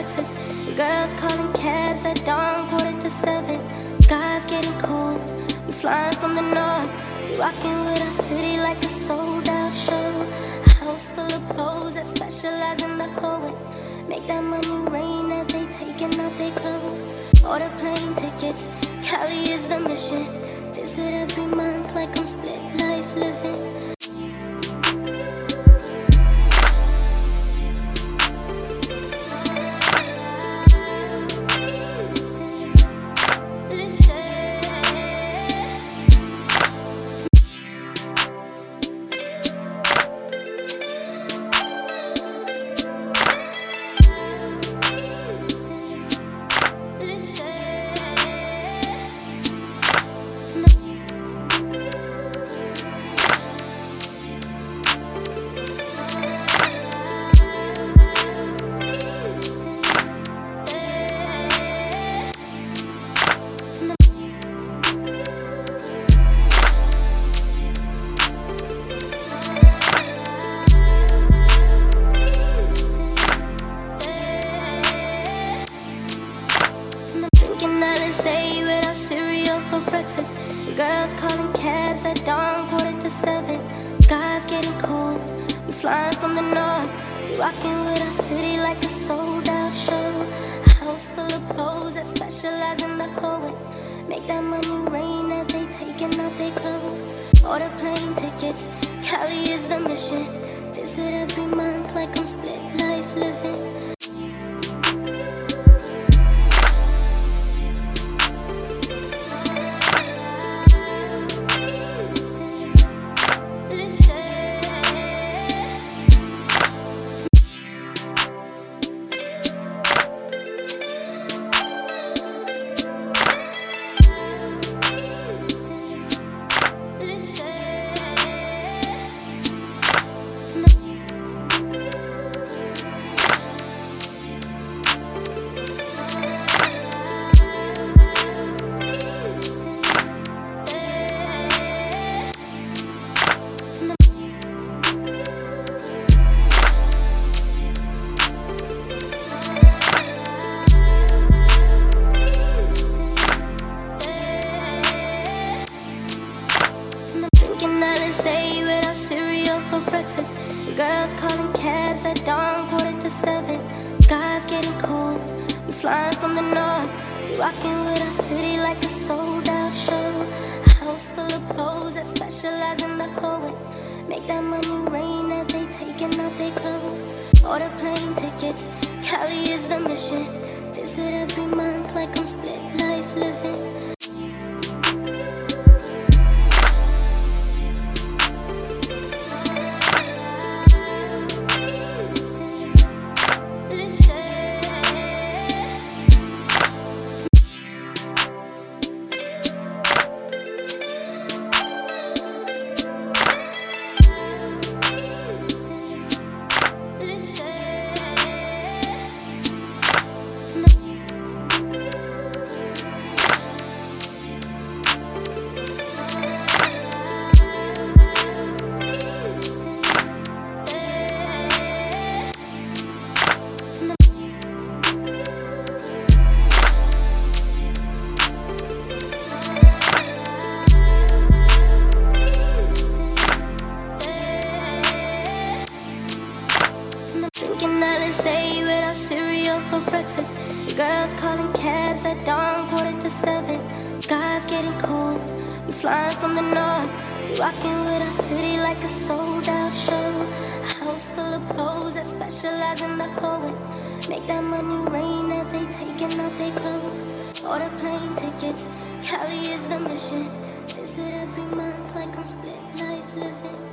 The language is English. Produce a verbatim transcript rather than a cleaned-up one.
breakfast. Girls calling cabs at dawn, quarter to seven. Skies getting cold, we flying from the north. We rocking with our city like a sold out show. A house full of pros that specialize in the hoeing. Make that money rain as they taking off their clothes. Order plane tickets, Cali is the mission. Visit every month like I'm split life living. Breakfast. Girls calling cabs at dawn, quarter to seven. Skies getting cold, we flying from the north. We rocking with our city like a sold out show. A house full of pros that specialize in the hoeing. Make that money rain as they taking off their clothes. Order plane tickets, Cali is the mission. Visit every month like I'm split life living. Breakfast. Girls calling cabs at dawn, quarter to seven. Skies getting cold, we flying from the north. We rocking with our city like a sold out show. A house full of pros that specialize in the hoeing. Make that money rain as they taking off their clothes. Order plane tickets, Cali is the mission. Visit every month like I'm split life living. Drinking Alizé with our cereal for breakfast. Girls calling cabs at dawn, quarter to seven. Skies getting cold, we flying from the north. We rocking with our city like a sold out show. A house full of pros that specialize in the hoeing. Make that money rain as they taking off their clothes. Order plane tickets, Cali is the mission. Visit every month like I'm split life living.